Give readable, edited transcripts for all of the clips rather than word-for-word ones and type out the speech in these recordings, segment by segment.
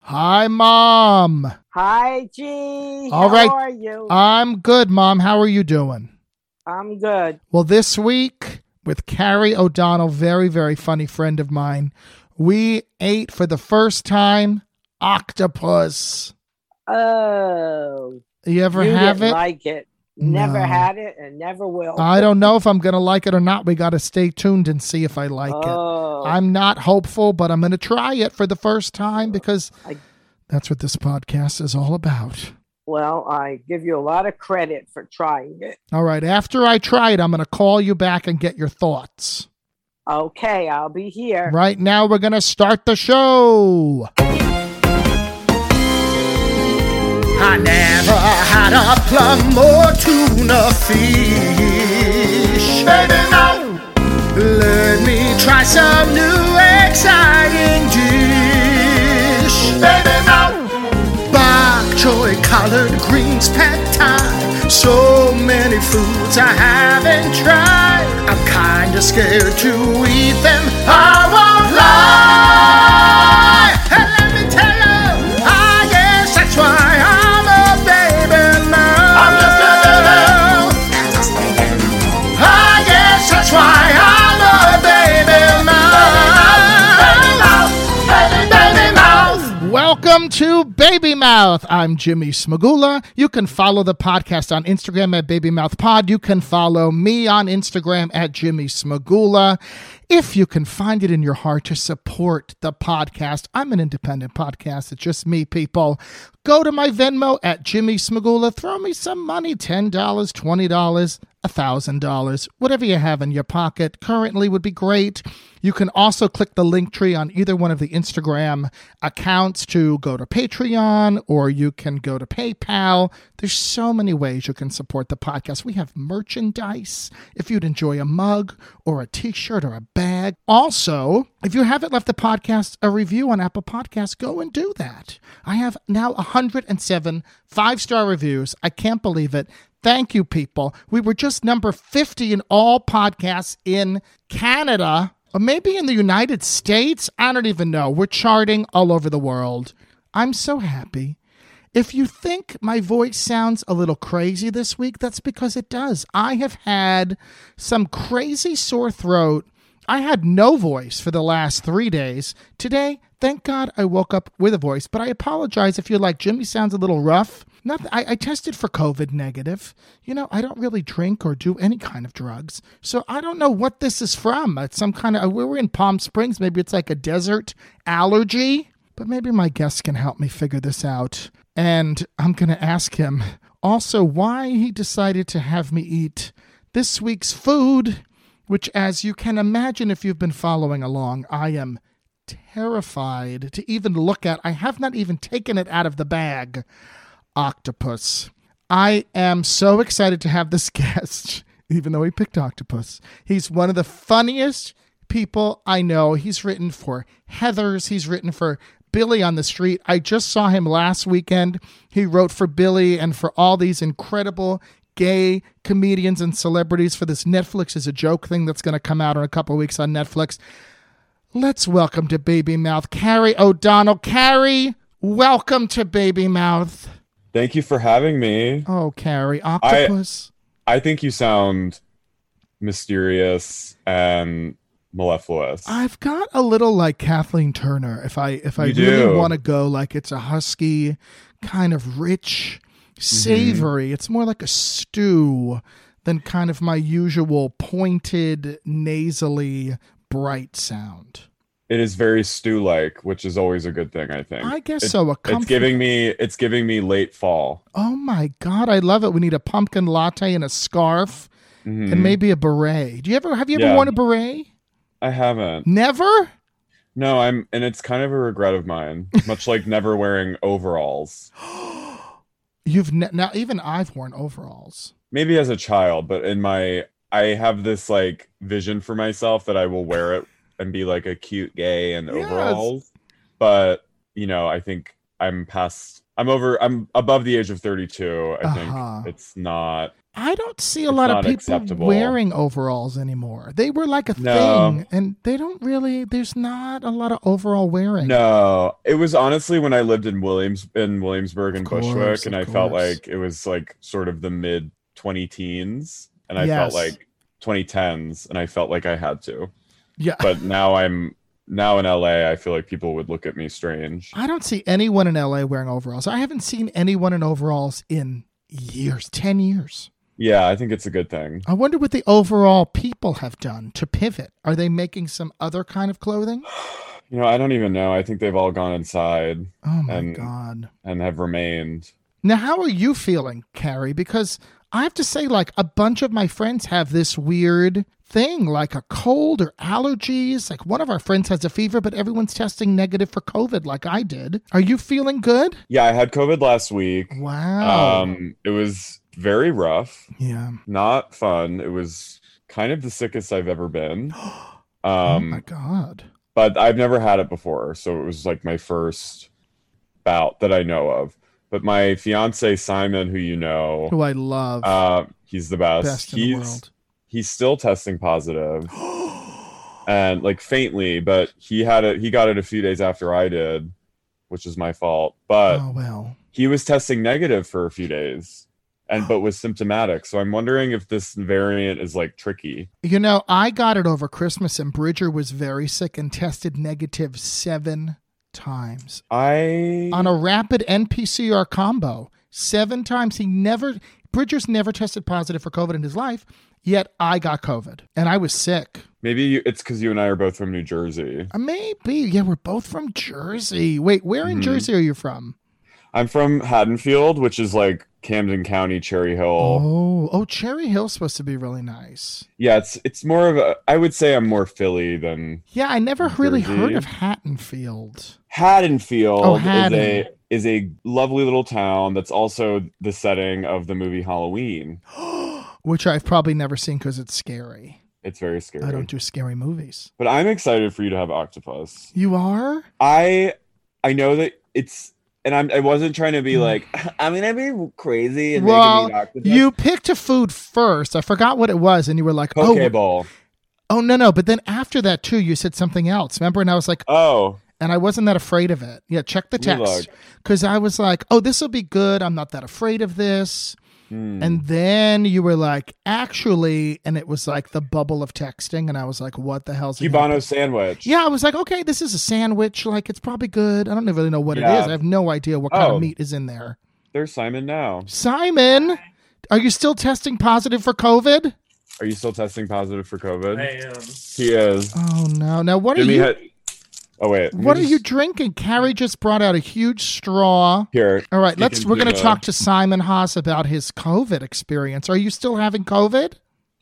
Hi, Mom. Hi, G. All right. How are you? I'm good, Mom. How are you doing? I'm good. Well, this week with Carrie O'Donnell, very, very funny friend of mine, we ate for the first time octopus. Oh. You ever you have didn't it? like it. No. Never had it and never will. I don't know if I'm going to like it or not. We got to stay tuned and see if I like Oh. it. I'm not hopeful, but I'm going to try it for the first time because that's what this podcast is all about. Well, I give you a lot of credit for trying it. All right. After I try it, I'm going to call you back and get your thoughts. Okay, I'll be here. Right now, we're going to start the show. I never had a plum or tuna fish. Baby, no. Let me try some new exciting dish. Baby, no. Bok choy, collard greens, pad thai. So many foods I haven't tried. I'm kinda scared to eat them. I won't lie. And let me tell you, I guess that's why I'm a baby mouth. I'm just a baby. I guess that's why I'm a baby mouth. Baby mouth. Welcome to Baby Mouth. I'm Jimmy Smagula. You can follow the podcast on Instagram at Baby Mouth Pod. You can follow me on Instagram at Jimmy Smagula. If you can find it in your heart to support the podcast, I'm an independent podcast. It's just me, people. Go to my Venmo at Jimmy Smagula. Throw me some money, $10, $20, $1,000. Whatever you have in your pocket currently would be great. You can also click the link tree on either one of the Instagram accounts to go to Patreon, or you can go to PayPal. There's so many ways you can support the podcast. We have merchandise if you'd enjoy a mug or a t-shirt or a bag. Also, if you haven't left the podcast a review on Apple Podcasts, go and do that. I have now 107 5-star reviews. I can't believe it. Thank you, people. We were just number 50 in all podcasts in Canada, or maybe in the United States. I don't even know. We're charting all over the world. I'm so happy. If you think my voice sounds a little crazy this week, that's because it does. I have had some crazy sore throat. I had no voice for the last 3 days. Today, thank God I woke up with a voice, but I apologize if you're like, Jimmy sounds a little rough. I tested for COVID negative. You know, I don't really drink or do any kind of drugs. So I don't know what this is from. It's some kind of, we were in Palm Springs. Maybe it's like a desert allergy. But maybe my guest can help me figure this out. And I'm going to ask him also why he decided to have me eat this week's food, which, as you can imagine if you've been following along, I am terrified to even look at. I have not even taken it out of the bag. Octopus. I am so excited to have this guest, even though he picked octopus. He's one of the funniest people I know. He's written for Heathers. He's written for Billy on the Street. I just saw him last weekend. He wrote for Billy and for all these incredible gay comedians and celebrities for this Netflix is a Joke thing that's going to come out in a couple of weeks on Netflix. Let's welcome to Baby Mouth, Carrie O'Donnell. Carrie, welcome to Baby Mouth. Thank you for having me. Oh, Carrie, octopus. I think you sound mysterious and mellifluous. I've got a little like Kathleen Turner. If I really want to go like it's a husky, kind of rich, savory. It's more like a stew than kind of my usual pointed, nasally, bright sound. It is very stew-like, which is always a good thing, I think. I guess so. It's giving me late fall. Oh my God, I love it. We need a pumpkin latte and a scarf and maybe a beret. Have you ever worn a beret? I haven't. Never? No, and it's kind of a regret of mine, much like never wearing overalls. Now even I've worn overalls. Maybe as a child, but I have this like vision for myself that I will wear it and be like a cute gay in overalls. But, I think I'm past I'm above the age of 32. I Uh-huh. think it's not. I don't see a It's lot of not people acceptable. wearing overalls anymore. They were like a No. thing, and they don't really. There's not a lot of overall wearing. No, it was honestly when I lived in Williamsburg and Of course, Bushwick, and of I felt course. like it was like sort of the mid 20 teens, and I Yes. felt like 2010s, and I felt like I had to. Yeah. But now in LA, I feel like people would look at me strange. I don't see anyone in LA wearing overalls. I haven't seen anyone in overalls in years, 10 years. Yeah, I think it's a good thing. I wonder what the overall people have done to pivot. Are they making some other kind of clothing? I don't even know. I think they've all gone inside Oh my And- God. and have remained. Now, how are you feeling, Carrie? Because I have to say, like, a bunch of my friends have this weird thing, like a cold or allergies. Like, one of our friends has a fever, but everyone's testing negative for COVID, like I did. Are you feeling good? Yeah, I had COVID last week. Wow. It was very rough, Yeah. not fun. It was kind of the sickest I've ever been. Oh my God. But I've never had it before, so it was like my first bout that I know of. But my fiance Simon, who you know, Who I love. he's the best. Best in the world. He's still testing positive, and like faintly, but he got it a few days after I did, which is my fault. But Oh, well. he was testing negative for a few days, but was symptomatic. So I'm wondering if this variant is like tricky. You know, I got it over Christmas, and Bridger was very sick and tested negative 7 times on a rapid NPCR combo. 7 times. Bridger's never tested positive for COVID in his life, yet I got COVID, and I was sick. Maybe it's because you and I are both from New Jersey. Maybe. Yeah, we're both from Jersey. Wait, where in Jersey are you from? I'm from Haddonfield, which is like Camden County, Cherry Hill. Oh, Cherry Hill's supposed to be really nice. Yeah, it's more of I would say I'm more Philly than Yeah, I never really Jersey. heard of Haddonfield. Haddonfield. Oh, Haddon. Is a lovely little town that's also the setting of the movie Halloween. Which I've probably never seen because it's scary. It's very scary. I don't do scary movies. But I'm excited for you to have octopus. You are? I know that it's, and I wasn't trying to be like, I'm gonna be crazy and Well, make it octopus. you picked a food first. I forgot what it was, and you were like, Pokeball. oh, no. But then after that, too, you said something else. Remember? And I was like, Oh, and I wasn't that afraid of it. Yeah, check the You text. look. Because I was like, oh, this will be good. I'm not that afraid of this. And then you were like, actually, and it was like the bubble of texting. And I was like, what the hell's it? Cubano sandwich. Yeah, I was like, okay, this is a sandwich. Like, it's probably good. I don't really know what it Yeah. is. I have no idea what kind Oh. of meat is in there. There's Simon now. Simon, are you still testing positive for COVID? Are you still testing positive for COVID? I am. He is. Oh, no. Now, what are Jimmy you... had. Oh wait. let me What are you just- drinking? Carrie just brought out a huge straw. Here? All right, You we're can going to do talk to Simon Haas about his COVID experience. Are you still having COVID?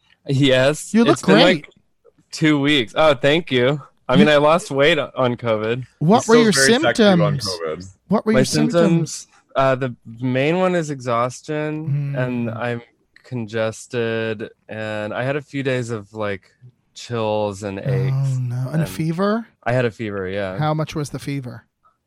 Yes. You look it's been great. like 2 weeks. Oh, thank you. I mean, I lost weight on COVID. What He's were still your very sexy on symptoms? COVID. What were My your symptoms? the main one is exhaustion, and Hmm. I'm congested, and I had a few days of like chills and aches. Oh no! And a and- fever? I had a fever, yeah. How much was the fever?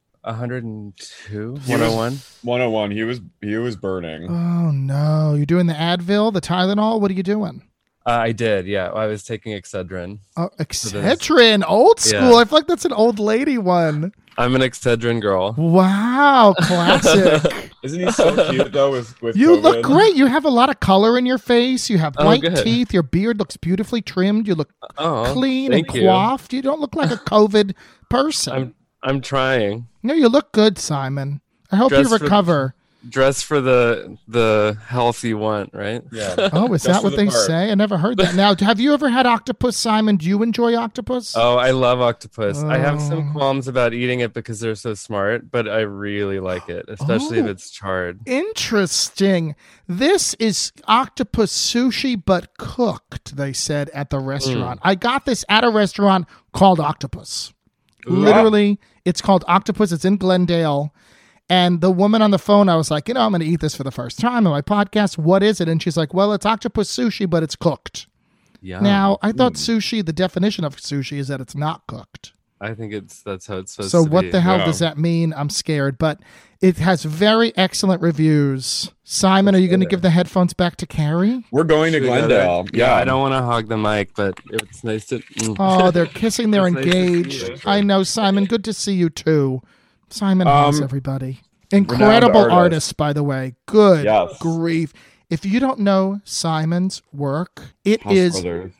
102, He was- 101. 101. He was burning. Oh no! You're doing the Advil, the Tylenol. What are you doing? I did, yeah. I was taking Excedrin. Oh, Excedrin, old school. Yeah. I feel like that's an old lady one. I'm an Excedrin girl. Wow, classic. Isn't he so cute though? With You COVID? look great. You have a lot of color in your face. You have Oh, white good. teeth. Your beard looks beautifully trimmed. You look Oh, clean and thank you. coiffed. You don't look like a COVID person. I'm trying. No, you look good, Simon. I hope Dress you for- recover. Dress for the health you want, right? Yeah. Oh, is Dress that for what the they part. say? I never heard that. Now, have you ever had octopus, Simon? Do you enjoy octopus? Oh, I love octopus. I have Oh. some qualms about eating it because they're so smart, but I really like it, especially if Oh. it's charred. Interesting. This is octopus sushi, but cooked, they said at the restaurant. I got this at a restaurant called Octopus. Literally, it's called Octopus. It's in Glendale. And the woman on the phone, I was like, I'm going to eat this for the first time on my podcast. What is it? And she's like, well, it's octopus sushi, but it's cooked. Yeah. Now, I thought sushi, the definition of sushi is that it's not cooked. I think that's how it's supposed So to what be. the hell Yeah. does that mean? I'm scared, but it has very excellent reviews. Simon, are you going to give the headphones back to Carrie? We're going to Should we go Glendale. there? Yeah, I don't want to hog the mic, but it's nice to. Oh, they're kissing. They're It's nice to see engaged. you. I know, Simon. Good to see you too. Simon Haas, everybody. Renowned Incredible artist. artist, by the way. Good Yes. grief. If you don't know Simon's work, it House is Brothers.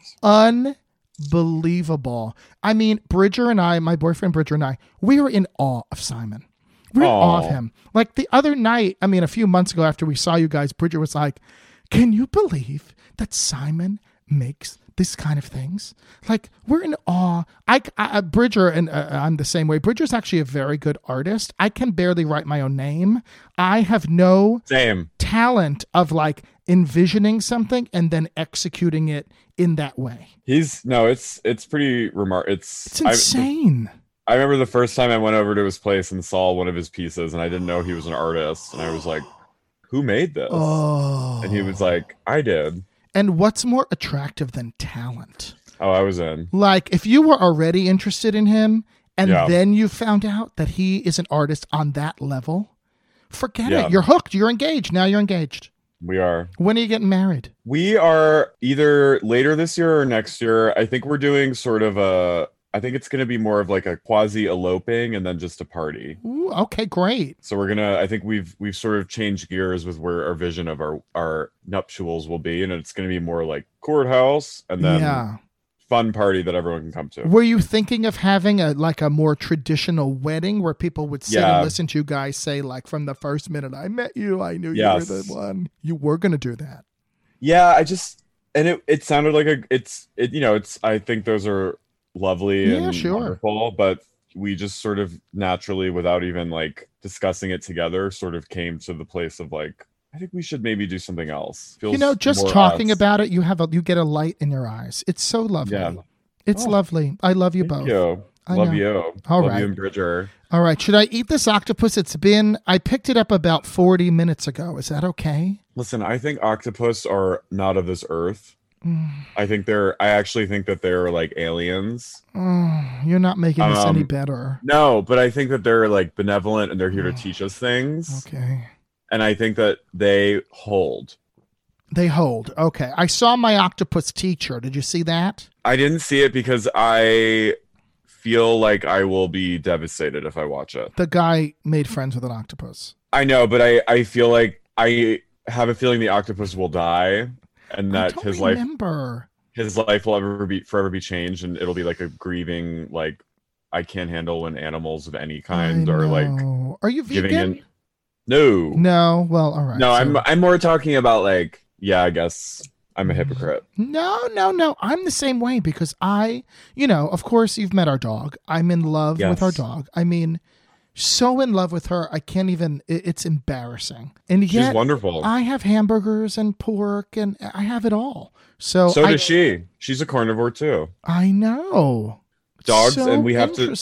unbelievable. I mean, Bridger and I, my boyfriend Bridger and I, we were in awe of Simon. We were in awe of Aw. him. Like the other night, I mean, a few months ago after we saw you guys, Bridger was like, can you believe that Simon makes this kind of things? Like, we're in awe. Bridger, and I'm the same way. Bridger's actually a very good artist. I can barely write my own name. I have no Same. talent of like envisioning something and then executing it in that way. It's pretty remarkable. It's insane. I remember the first time I went over to his place and saw one of his pieces, and I didn't know he was an artist, and I was like, who made this? Oh. And he was like, I did. And what's more attractive than talent? Oh, I was in. Like, if you were already interested in him and Yeah. then you found out that he is an artist on that level, forget Yeah. it. You're hooked. You're engaged. Now you're engaged. We are. When are you getting married? We are either later this year or next year. I think we're doing sort of I think it's going to be more of like a quasi eloping and then just a party. Ooh, okay, great. So I think we've sort of changed gears with where our vision of our nuptials will be. And it's going to be more like courthouse and then Yeah. fun party that everyone can come to. Were you thinking of having a more traditional wedding where people would sit Yeah. and listen to you guys say, like, from the first minute I met you, I knew Yes. you were the one? You were going to do that. Yeah, it sounded like I think those are lovely Yeah, and sure. wonderful, but we just sort of naturally, without even like discussing it together, sort of came to the place of like, I think we should maybe do something else. You Feels know, just more talking us. about it, you get a light in your eyes. It's so lovely. Yeah. It's Oh. lovely. I love you Thank both. you. I Love know. you. All Love right. you and Bridger. All right. Should I eat this octopus? I picked it up about 40 minutes ago. Is that okay? Listen, I think octopus are not of this earth. Mm. I actually think that they're like aliens. Oh, you're not making this any Um, better. No, but I think that they're like benevolent and they're here to teach us things. Okay. And I think that they hold. They hold. Okay. I saw my octopus teacher. Did you see that? I didn't see it because I feel like I will be devastated if I watch it. The guy made friends with an octopus. I know, but I feel like I have a feeling the octopus will die and I that don't his remember. life will forever be changed, and it'll be like a grieving, like, I can't handle when animals of any kind I are like know. Are you giving vegan? in. No. No. Well, all right. No, so- I'm more talking about like, yeah, I guess I'm a hypocrite. No. I'm the same way because of course you've met our dog. I'm in love with our Yes. dog. I mean, so in love with her. I can't even, it's embarrassing. And She's yet wonderful. I have hamburgers and pork and I have it all. So Does she. She's a carnivore too. I know. Dogs, So and we have to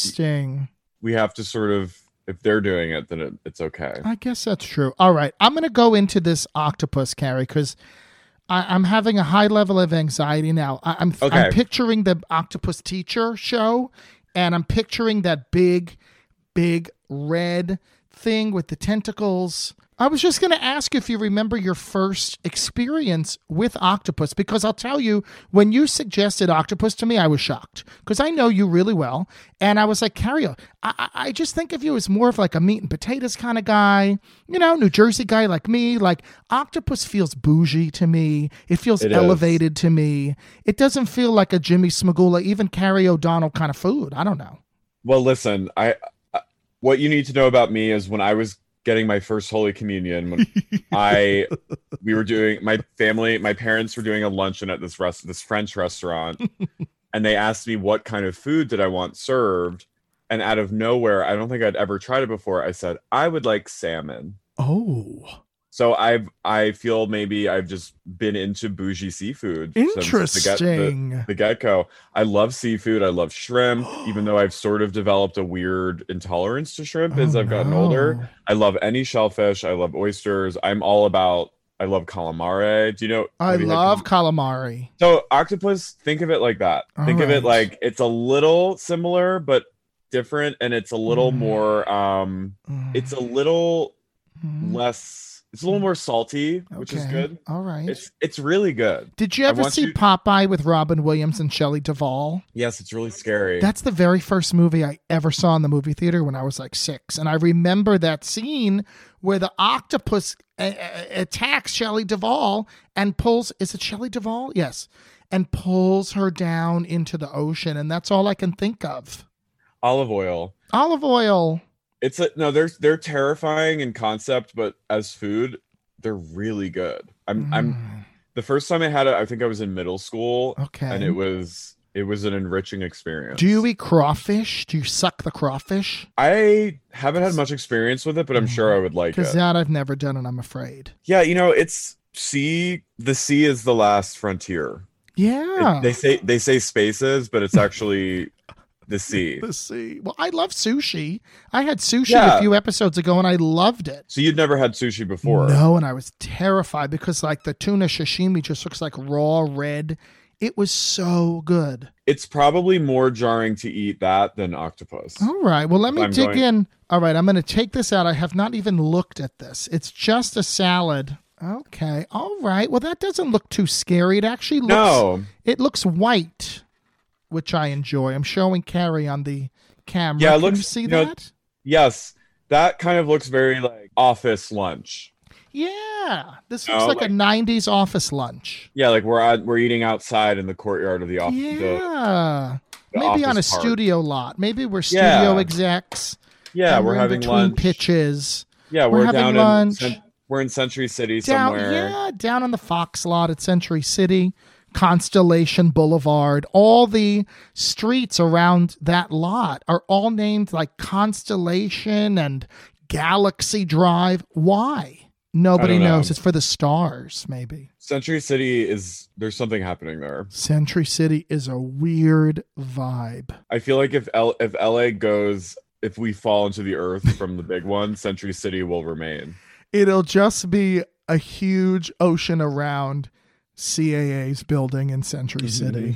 sort of, if they're doing it, then it's okay. I guess that's true. All right. I'm going to go into this octopus, Carrie, because I'm having a high level of anxiety now. I'm Okay. picturing the octopus teacher show, and I'm picturing that big red thing with the tentacles. I was just going to ask if you remember your first experience with octopus, because I'll tell you, when you suggested octopus to me, I was shocked because I know you really well. And I was like, Carrie, I just think of you as more of like a meat and potatoes kind of guy, New Jersey guy like me. Like octopus feels bougie to me. It feels It is. elevated to me. It doesn't feel like a Jimmy Smagula, even Carrie O'Donnell kind of food. I don't know. Well, listen, what you need to know about me is when I was getting my first Holy Communion, when my parents were doing a luncheon at this French restaurant, and they asked me what kind of food did I want served, and out of nowhere, I don't think I'd ever tried it before, I said I would like salmon. Oh, So I feel maybe I've just been into bougie seafood since interesting. the get-go. I love seafood. I love shrimp, even though I've sort of developed a weird intolerance to shrimp as I've gotten older. I love any shellfish. I love oysters. I love calamari. Do you know? I have you had love calamari. So octopus, think of it like that. Think of All it right. like it's a little similar, but different, and it's a little more it's a little less, it's a little more salty, which is good. All right. It's really good. Did you ever see Popeye with Robin Williams and Shelley Duvall? Yes, it's really scary. That's the very first movie I ever saw in the movie theater when I was like 6. And I remember that scene where the octopus attacks Shelley Duvall and pulls, is it Shelley Duvall? Yes. And pulls her down into the ocean. And that's all I can think of. Olive oil. They're terrifying in concept, but as food, they're really good. I'm the first time I had it, I think I was in middle school. Okay. And it was an enriching experience. Do you eat crawfish? Do you suck the crawfish? I haven't had much experience with it, but I'm sure I would like it. Because that I've never done, and I'm afraid. Yeah, it's the sea is the last frontier. Yeah. They say spaces, but it's actually the sea. The sea. Well, I love sushi. I had sushi a few episodes ago, and I loved it. So you'd never had sushi before? No, and I was terrified because like the tuna sashimi just looks like raw red. It was so good. It's probably more jarring to eat that than octopus. All right. Well, let me dig in. All right. I'm going to take this out. I have not even looked at this. It's just a salad. Okay. All right. Well, that doesn't look too scary. It actually looks. No. It looks white, which I enjoy. I'm showing Carrie on the camera. Yeah, Can you see that? Yes. That kind of looks very like office lunch. Yeah, this looks like a 90s office lunch. Yeah, like we're eating outside in the courtyard of the office. Yeah, the maybe on a park. Studio lot. Maybe we're studio execs. Yeah, we're having between lunch. Pitches. Yeah, we're having down lunch. We're in Century City somewhere. somewhere. Down on the Fox lot at Century City, Constellation Boulevard. All the streets around that lot are all named like Constellation and Galaxy Drive. Why? Nobody knows. It's for the stars, maybe. Century City there's something happening there. Century City is a weird vibe. I feel like if LA goes, if we fall into the earth from the big one, Century City will remain. It'll just be a huge ocean around CAA's building in Century City.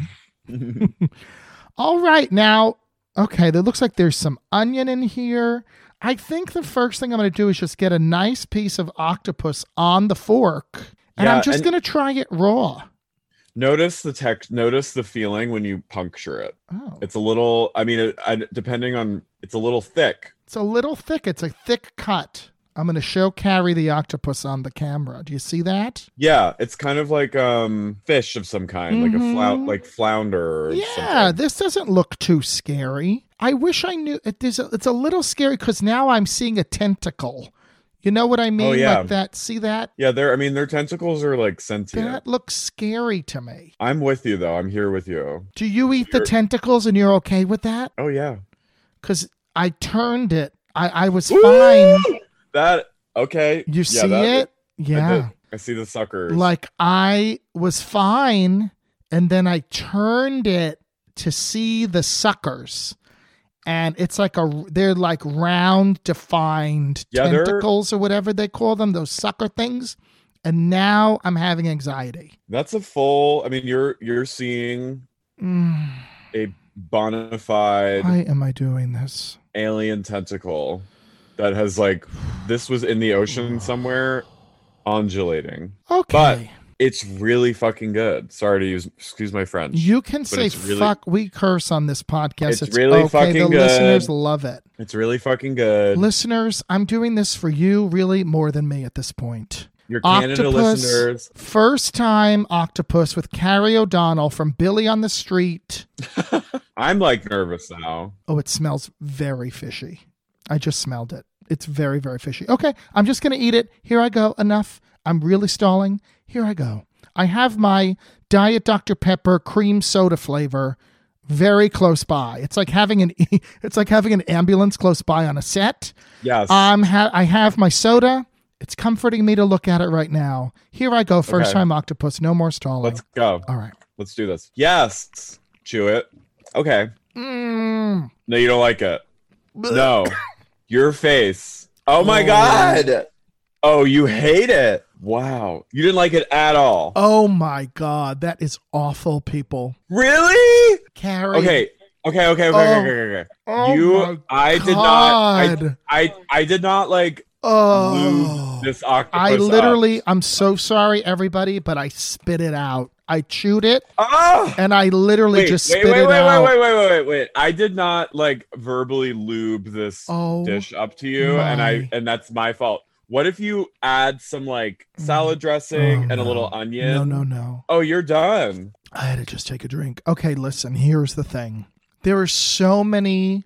All right. Now, okay, there looks like there's some onion in here. I think the first thing I'm going to do is just get a nice piece of octopus on the fork, and I'm just going to try it raw. Notice the feeling when you puncture it. Oh. It's a little, depending on, it's a little thick. It's a little thick. It's a thick cut. I'm going to show Carrie the octopus on the camera. Do you see that? Yeah, it's kind of like fish of some kind, like a flounder or something. This doesn't look too scary. I wish I knew. It's a little scary because now I'm seeing a tentacle. You know what I mean? Oh, yeah. Like that. See that? Yeah, their tentacles are like sentient. That looks scary to me. I'm with you, though. I'm here with you. Do you eat the tentacles and you're okay with that? Oh, yeah. Because I turned it. I was fine. Okay. You see it? Yeah. I see the suckers. Like I was fine, and then I turned it to see the suckers. And it's like they're like round defined tentacles or whatever they call them, those sucker things. And now I'm having anxiety. That's a full, you're seeing a bona fide. Why am I doing this? Alien tentacle that has this was in the ocean somewhere undulating. Okay. But it's really fucking good. Sorry to excuse my French. You can say fuck. We curse on this podcast. It's really okay. fucking the good. Listeners love it. It's really fucking good. Listeners, I'm doing this for you really more than me at this point. Your Canada listeners. First time octopus with Carrie O'Donnell from Billy on the Street. I'm nervous now. Oh, it smells very fishy. I just smelled it. It's very, very fishy. Okay, I'm just going to eat it. Here I go. Enough. I'm really stalling. Here I go. I have my Diet Dr. Pepper cream soda flavor very close by. It's like having an ambulance close by on a set. Yes. I have my soda. It's comforting me to look at it right now. Here I go. First time octopus. No more stalling. Let's go. All right. Let's do this. Yes. Chew it. Okay. No, you don't like it. No. Your face. Oh my God. Oh, you hate it. Wow. You didn't like it at all. Oh my God. That is awful, people. Really? Carrie. Okay. Okay. Oh I did not. I did not like lube this octopus. I literally, I'm so sorry, everybody, but I spit it out. I chewed it, and I literally just spit it out. Wait. I did not like verbally lube this dish up to you, and that's my fault. What if you add some like salad dressing and a little onion? No. Oh, you're done. I had to just take a drink. Okay, listen, here's the thing. There are so many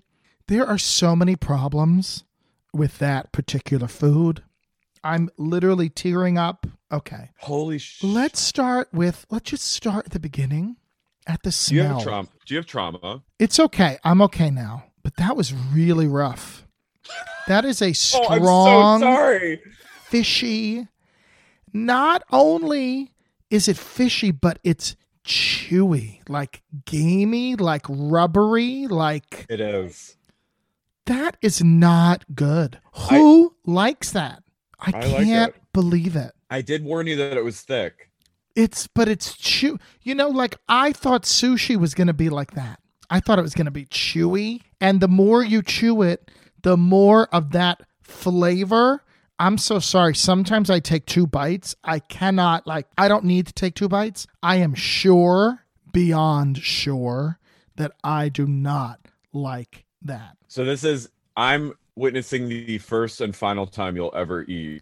problems with that particular food. I'm literally tearing up. Okay. Holy shit. Let's just start at the beginning, at the smell. Do you have trauma? It's okay. I'm okay now. But that was really rough. That is a strong, I'm so sorry. Fishy. Not only is it fishy, but it's chewy, like gamey, like rubbery, like... It is. That is not good. Who likes that? I can't believe it. I did warn you that it was thick. But it's chew. You know, like I thought sushi was going to be like that. I thought it was going to be chewy. And the more you chew it, the more of that flavor. I'm so sorry. Sometimes I take 2 bites. I don't need to take 2 bites. I am beyond sure that I do not like that. So I'm witnessing the first and final time you'll ever eat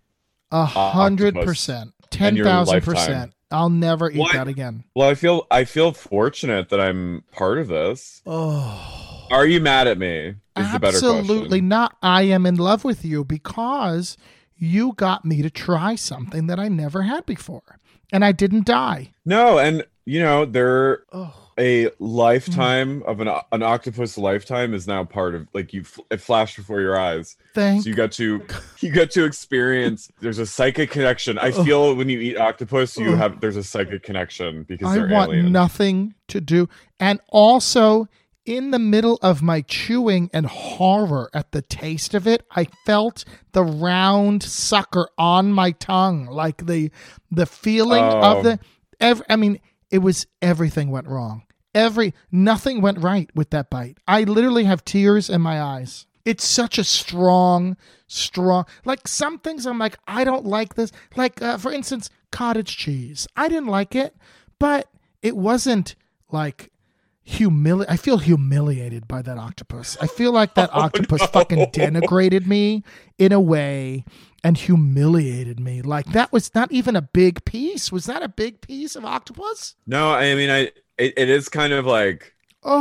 100%, 10,000%. I'll never eat that again. Well, I feel fortunate that I'm part of this. Oh, are you mad at me? Is the better question. Absolutely not. I am in love with you because you got me to try something that I never had before, and I didn't die. No, and you know a lifetime of an octopus lifetime is now part of like it flashed before your eyes. So you got to experience. There's a psychic connection. I feel when you eat octopus, there's a psychic connection because they're I want alien. Nothing to do, and also in the middle of my chewing and horror at the taste of it, I felt the round sucker on my tongue, like the feeling of it was everything went wrong. Nothing went right with that bite. I literally have tears in my eyes. It's such a strong, like some things I'm like, I don't like this. Like, for instance, cottage cheese. I didn't like it, but it wasn't like I feel humiliated by that octopus. I feel like that octopus fucking denigrated me in a way and humiliated me. Like that was not even a big piece. Was that a big piece of octopus? No, I mean, it is kind of like,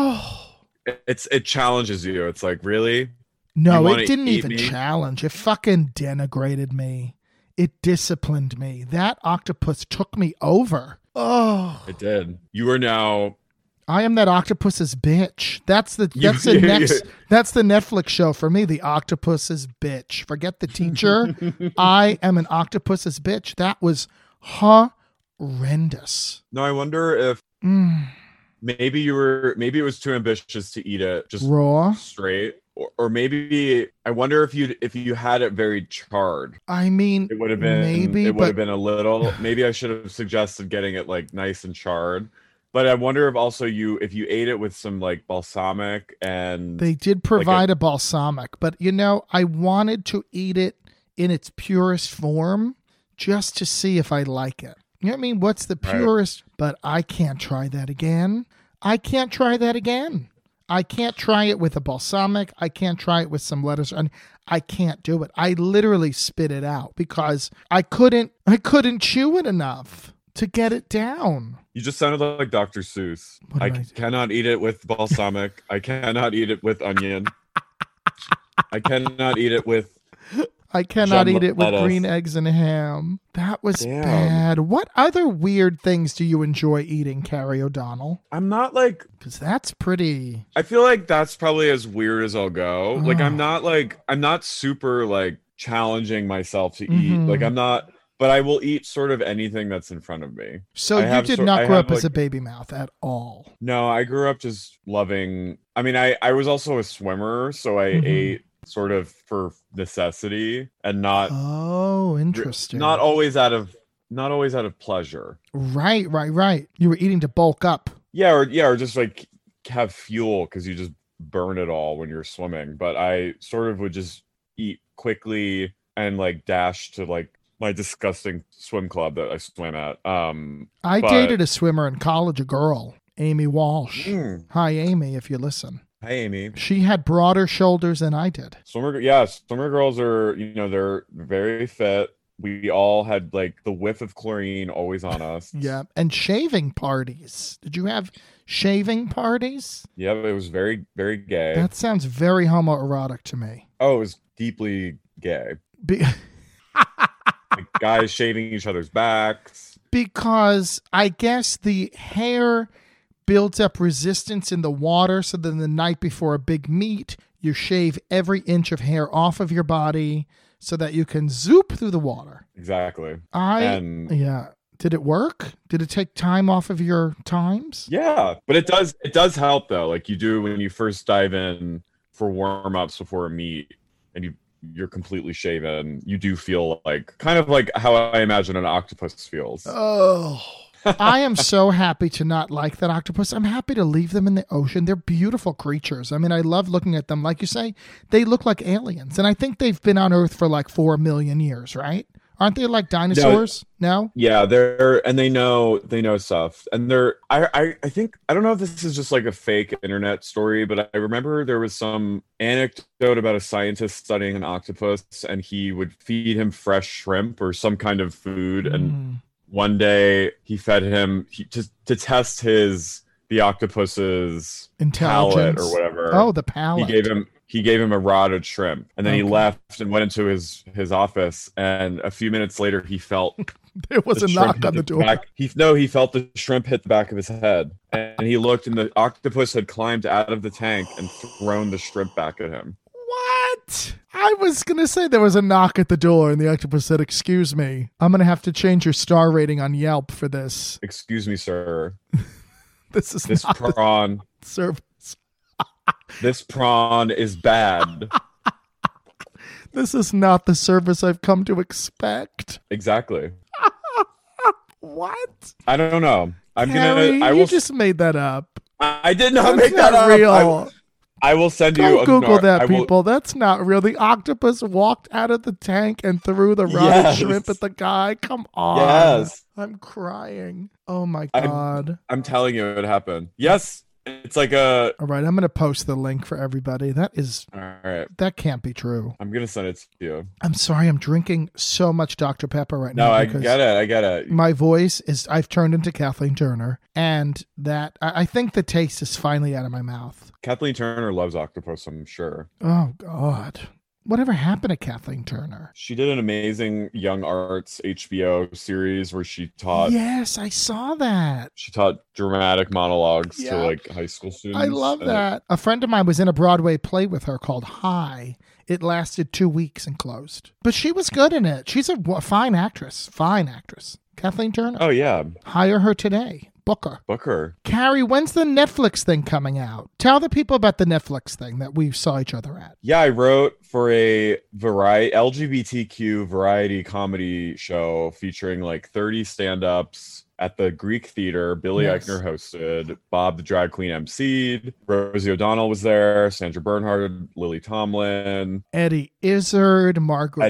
it challenges you. It's like, really? No, it didn't even challenge. It fucking denigrated me. It disciplined me. That octopus took me over. Oh, it did. You are now. I am that octopus's bitch. That's the Netflix show for me. The octopus's bitch. Forget the teacher. I am an octopus's bitch. That was horrendous. No, I wonder if maybe it was too ambitious to eat it just raw, straight, or maybe I wonder if you had it very charred. I mean, it would have been a little. Maybe I should have suggested getting it like nice and charred. But I wonder if also if you ate it with some like balsamic, and they did provide a balsamic, but I wanted to eat it in its purest form just to see if I like it. You know what I mean? What's the purest? Right. But I can't try that again. I can't try it with a balsamic. I can't try it with some lettuce. And I can't do it. I literally spit it out because I couldn't chew it enough to get it down. You just sounded like Dr. Seuss. I cannot eat it with balsamic. I cannot eat it with onion. I cannot eat it with green eggs and ham. That was bad. What other weird things do you enjoy eating, Carrie O'Donnell? I'm not like... Because that's pretty... I feel like that's probably as weird as I'll go. Like, I'm not super, like, challenging myself to eat. Like, I'm not... But I will eat sort of anything that's in front of me. So you did not grow up as a baby mouth at all? No, I grew up just loving... I mean, I was also a swimmer, so I ate sort of for necessity and not... Oh, interesting. Not always out of pleasure. Right. You were eating to bulk up. Yeah, or just like have fuel because you just burn it all when you're swimming. But I sort of would just eat quickly and like dash to like my disgusting swim club that I swim at. I dated a swimmer in college, a girl, Amy Walsh. Mm. Hi, Amy, if you listen. Hi, Amy. She had broader shoulders than I did. Swimmer girls are, they're very fit. We all had like the whiff of chlorine always on us. Yeah. And shaving parties. Did you have shaving parties? Yeah, it was very, very gay. That sounds very homoerotic to me. Oh, it was deeply gay. Like guys shaving each other's backs. Because I guess the hair builds up resistance in the water. So then the night before a big meet, you shave every inch of hair off of your body so that you can zoop through the water. Exactly. Yeah. Did it work? Did it take time off of your times? Yeah, but it does help though. Like you do when you first dive in for warm-ups before a meet and you're completely shaven, you do feel like kind of like how I imagine an octopus feels. Oh, I am so happy to not like that octopus. I'm happy to leave them in the ocean. They're beautiful creatures. I mean, I love looking at them. Like you say, they look like aliens. And I think they've been on Earth for like 4 million years, right? Aren't they like dinosaurs? No? Yeah, they know stuff. And I think, I don't know if this is just like a fake internet story, but I remember there was some anecdote about a scientist studying an octopus and he would feed him fresh shrimp or some kind of food. And one day he fed him to test the octopus's palate or whatever. Oh, the palate. He gave him a rotted shrimp, and then he left and went into his office. And a few minutes later, he felt there was a knock on the door. He felt the shrimp hit the back of his head, and he looked, and the octopus had climbed out of the tank and thrown the shrimp back at him. What? I was going to say there was a knock at the door, and the octopus said, "Excuse me, I'm going to have to change your star rating on Yelp for this." Excuse me, sir. This prawn service. This prawn is bad. This is not the service I've come to expect. Exactly. What? I don't know. You just made that up. I did not make that up. Real. I will send you. Don't Google that, people. That's not real. The octopus walked out of the tank and threw the rotted shrimp at the guy. Come on. Yes. I'm crying. Oh my God. I'm telling you it happened. Yes. It's like all right, I'm going to post the link for everybody. All right. That can't be true. I'm going to send it to you. I'm sorry. I'm drinking so much Dr. Pepper right now. No, I get it. My voice I've turned into Kathleen Turner, and that I think the taste is finally out of my mouth. Kathleen Turner loves octopus, I'm sure. Oh, God. Whatever happened to Kathleen Turner? She did an amazing Young Arts HBO series where she taught. Yes, I saw that. She taught dramatic monologues to like high school students. I love that. A friend of mine was in a Broadway play with her called High. It lasted 2 weeks and closed. But she was good in it. She's a fine actress. Fine actress. Kathleen Turner. Oh, yeah. Hire her today. Book her. Carrie, when's the Netflix thing coming out? Tell the people about the Netflix thing that we saw each other at. Yeah, I wrote for a LGBTQ variety comedy show featuring like 30 stand-ups at the Greek Theater. Billy Eichner hosted. Bob the Drag Queen emceed. Rosie O'Donnell was there. Sandra Bernhard, Lily Tomlin. Eddie Izzard, Margaret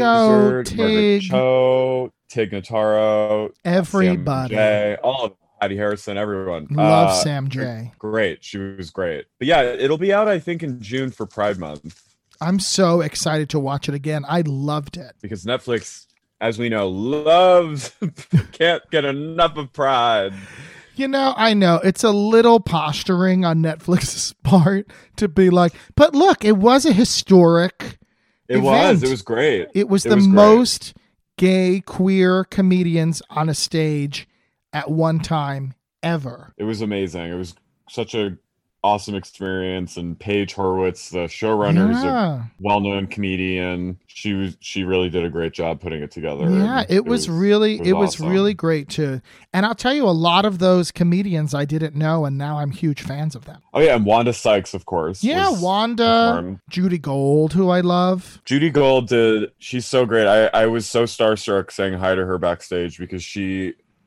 Cho, Tig Notaro. Everybody. Sam J, all of them. Patty Harrison, everyone. Love Sam J. Great. She was great. But yeah, it'll be out, I think, in June for Pride Month. I'm so excited to watch it again. I loved it. Because Netflix, as we know, can't get enough of Pride. I know it's a little posturing on Netflix's part to be like, but look, it was a historic event. It was great. It was the most gay, queer comedians on a stage at one time ever. It was amazing. It was such a awesome experience. And Paige Horowitz, the showrunner, is a well-known comedian. She really did a great job putting it together. Yeah, it was awesome. Really great too. And I'll tell you, a lot of those comedians I didn't know, and now I'm huge fans of them. Oh yeah, and Wanda Sykes, of course. Yeah, Wanda, Judy Gold, who I love. Judy Gold she's so great. I was so starstruck saying hi to her backstage because she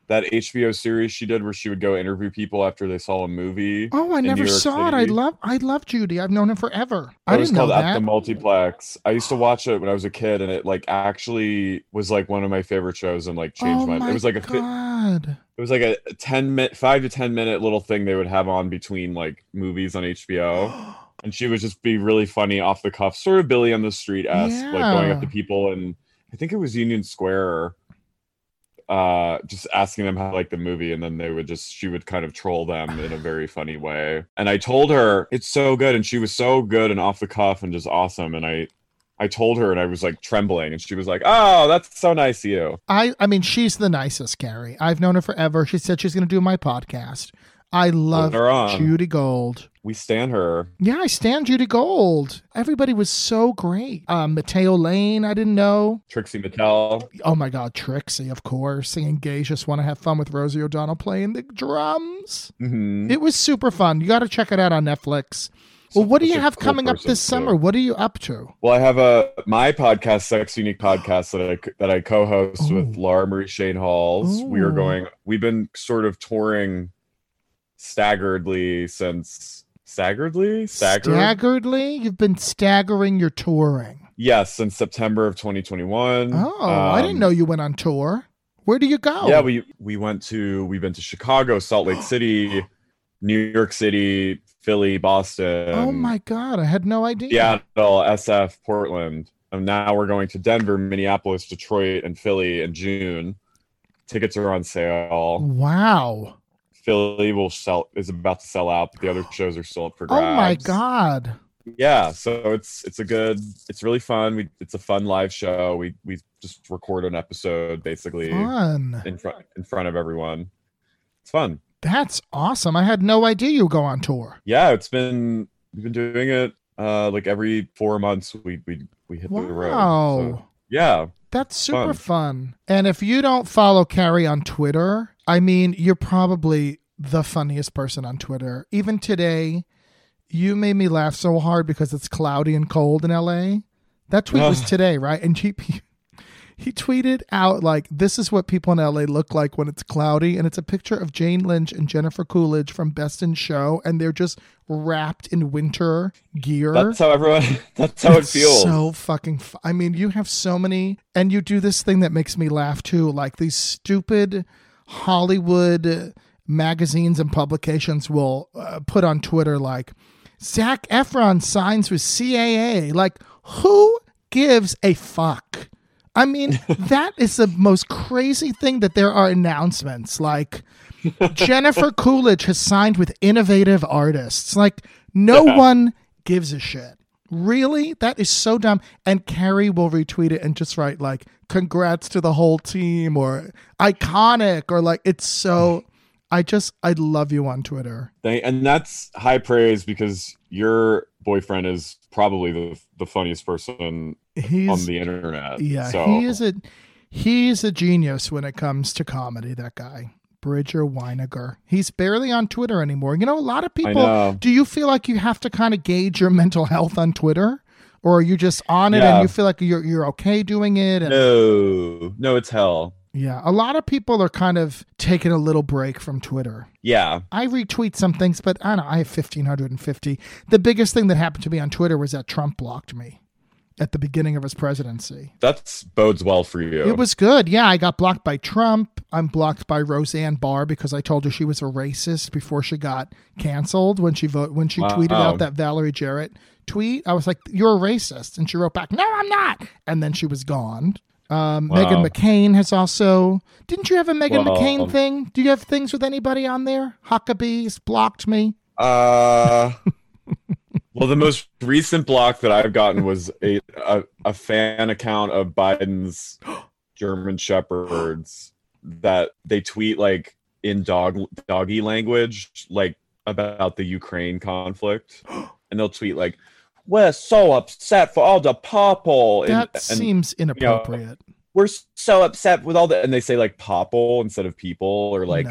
that HBO series she did where she would go interview people after they saw a movie. Oh, I in never New York saw City. it. I love Judy. I've known him forever. I It was didn't know called At the that. Multiplex. I used to watch it when I was a kid, and it like actually was like one of my favorite shows, and like changed Oh my. my It was like God. it was like a 5 to 10 minute little thing they would have on between like movies on HBO, and she would just be really funny off the cuff, sort of Billy on the Street-esque, like going up to Yeah. people, and I think it was Union Square, just asking them how like the movie, and then she would kind of troll them in a very funny way. And I told her it's so good, and she was so good and off the cuff and just awesome. And I told her, and I was like trembling, and she was like, "Oh, that's so nice of you." I mean, she's the nicest, Carrie. I've known her forever. She said she's going to do my podcast. I love Put her on. Judy Gold. We stan her. Yeah, I stand Judy Gold. Everybody was so great. Mateo Lane, I didn't know. Trixie Mattel. Oh my God, Trixie, of course, singing "Gay Just Want to Have Fun" with Rosie O'Donnell playing the drums. Mm-hmm. It was super fun. You got to check it out on Netflix. Well, what do you Such a have cool coming up person, this summer? too. What are you up to? Well, I have my podcast, Sex Unique Podcast, that I co-host with Ooh. Laura Marie Shane Halls. Ooh. We've been sort of touring staggeredly. Staggeredly? You've been staggering your touring. Yes, since September of 2021. Oh, I didn't know you went on tour. Where do you go? Yeah, we've been to Chicago, Salt Lake City, New York City, Philly, Boston. Oh my God, I had no idea. Seattle, SF, Portland. And now we're going to Denver, Minneapolis, Detroit, and Philly in June. Tickets are on sale. Wow. Philly is about to sell out, but the other shows are still up for grabs. Oh my God. Yeah, so it's really fun. It's a fun live show. We just record an episode basically Fun. in front of everyone. It's fun. That's awesome. I had no idea you go on tour. Yeah, we've been doing it like every 4 months we hit the road. Wow. So, yeah. That's super fun. And if you don't follow Carrie on Twitter, I mean, you're probably the funniest person on Twitter. Even today, you made me laugh so hard because it's cloudy and cold in LA. That tweet was today, right? And he tweeted out like, "This is what people in LA look like when it's cloudy." And it's a picture of Jane Lynch and Jennifer Coolidge from Best in Show. And they're just wrapped in winter gear. That's how it feels. So fucking I mean, you have so many, and you do this thing that makes me laugh too, like these stupid Hollywood magazines and publications will put on Twitter like, Zac Efron signs with CAA. Like, who gives a fuck? I mean, that is the most crazy thing, that there are announcements like Jennifer Coolidge has signed with Innovative Artists. Like, no one gives a shit. Really? That is so dumb. And Carrie will retweet it and just write like, "Congrats to the whole team," or "iconic," or like, it's so... I love you on Twitter. And that's high praise, because your boyfriend is probably the funniest person on the internet. Yeah, so. he's a genius when it comes to comedy, that guy. Bridger Weiniger. He's barely on Twitter anymore. You know, a lot of people, do you feel like you have to kind of gauge your mental health on Twitter? Or are you just on it and you feel like you're okay doing it? And... No, it's hell. Yeah, a lot of people are kind of taking a little break from Twitter. Yeah. I retweet some things, but I don't know, I have 1,550. The biggest thing that happened to me on Twitter was that Trump blocked me at the beginning of his presidency. That bodes well for you. It was good. Yeah, I got blocked by Trump. I'm blocked by Roseanne Barr because I told her she was a racist before she got canceled when she tweeted out that Valerie Jarrett tweet. I was like, "You're a racist." And she wrote back, "No, I'm not." And then she was gone. Meghan McCain has also... Didn't you have a Meghan McCain thing? Do you have things with anybody on there? Huckabee's blocked me. Well, the most recent block that I've gotten was a fan account of Biden's German Shepherds that they tweet like in doggy language, like about the Ukraine conflict, and they'll tweet like, "We're so upset for all the people." That seems inappropriate. You know, we're so upset with all the, and they say like "popple" instead of "people," or like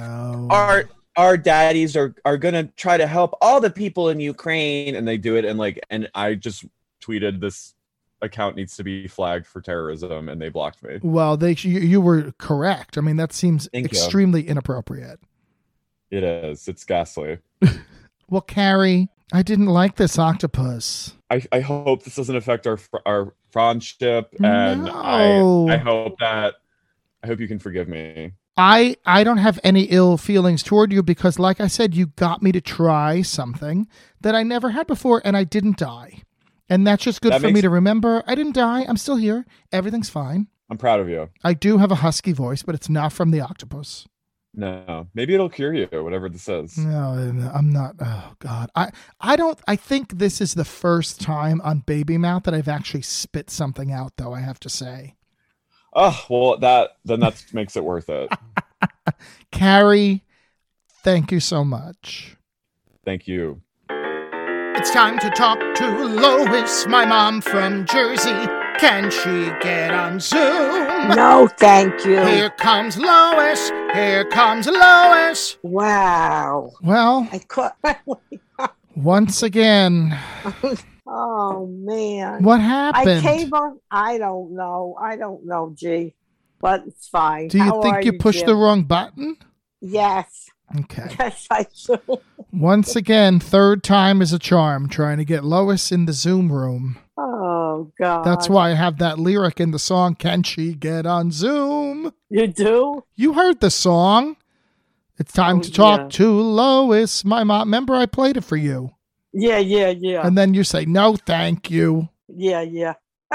our daddies are gonna try to help all the people in Ukraine, and they do it, and I just tweeted this account needs to be flagged for terrorism, and they blocked me. Well, you were correct. I mean, that seems Thank you. extremely inappropriate. It is. It's ghastly. Well, Carrie, I didn't like this octopus. I hope this doesn't affect our friendship, and No. I hope you can forgive me. I don't have any ill feelings toward you because, like I said, you got me to try something that I never had before, and I didn't die. And that's just good for me to remember. I didn't die. I'm still here. Everything's fine. I'm proud of you. I do have a husky voice, but it's not from the octopus. No, maybe it'll cure you, whatever this is. No, I'm not. Oh God, I think this is the first time on Baby Mouth that I've actually spit something out, though. I have to say. Oh well, that makes it worth it. Carrie, thank you so much. Thank you. It's time to talk to Lois, my mom from Jersey. Can she get on Zoom? No, thank you. Here comes Lois. Here comes Lois. Wow. Well, I caught my once again, Oh, man. what I happened? came on. I don't know, G. But it's fine. Do you How think are you pushed Jim? the wrong button? Yes. Okay. Yes, I do. Once again, third time is a charm, trying to get Lois in the Zoom room. Oh, God. That's why I have that lyric in the song, Can She Get on Zoom? You do? You heard the song. It's time Oh, to talk yeah. to Lois, my mom. Remember, I played it for you. Yeah. And then you say, no, thank you. Yeah.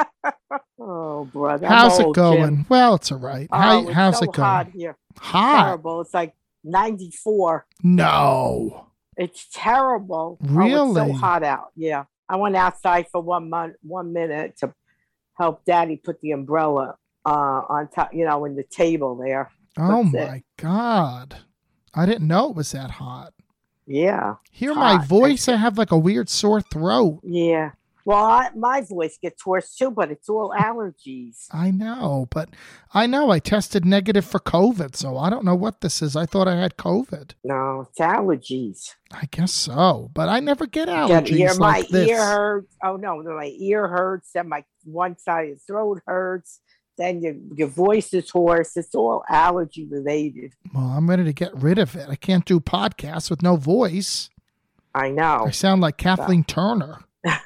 Oh, brother. I'm How's it old, going? Jim. Well, it's all right. Oh, it's How's so it going? hot here. Hot? Terrible. It's like 94. No. It's terrible. Oh, it's Really? so hot out. Yeah. I went outside for 1 minute to help Daddy put the umbrella on top, in the table there. Oh, That's my God. I didn't know it was that hot. Yeah. Hear my Hot. voice? I have like a weird sore throat. Yeah. Well, my voice gets worse too, but it's all allergies. I know, but I tested negative for COVID, so I don't know what this is. I thought I had COVID. No, it's allergies. I guess so, but I never get My allergies like this. ear hurts. Oh no, my ear hurts. Then my one side of the throat hurts. Then your voice is hoarse. It's all allergy related. Well, I'm ready to get rid of it. I can't do podcasts with no voice. I know. I sound like Kathleen Turner.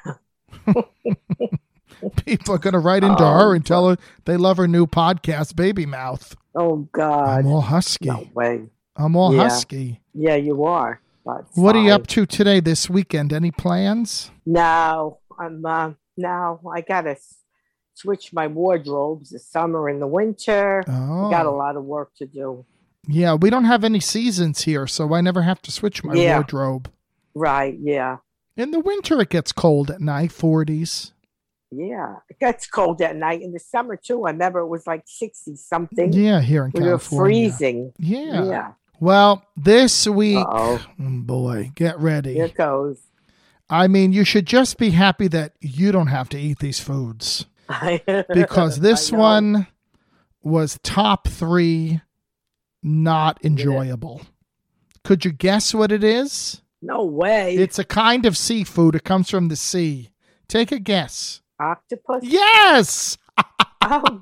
People are going to write into her and tell her they love her new podcast, Baby Mouth. Oh God. I'm all husky. No way. I'm all Yeah. husky. Yeah, you are. But it's What are you fine. up to today, this weekend? Any plans? No, I'm no. I gotta switch my wardrobes, the summer and the winter. Oh, I got a lot of work to do. yeah. We don't have any seasons here, so I never have to switch my Yeah. wardrobe. Right? Yeah, In the winter, it gets cold at night, 40s. yeah. It gets cold at night. In the summer too. I remember it was like 60 something. Yeah, here in We were California. freezing. Yeah. Yeah. Well, this week, Uh-oh. boy, get ready. Here goes. I mean, you should just be happy that you don't have to eat these foods, because this I know. one was top 3 not enjoyable. Could you guess what it is? No way. It's a kind of seafood. It comes from the sea. Take a guess. Octopus. Yes! Oh,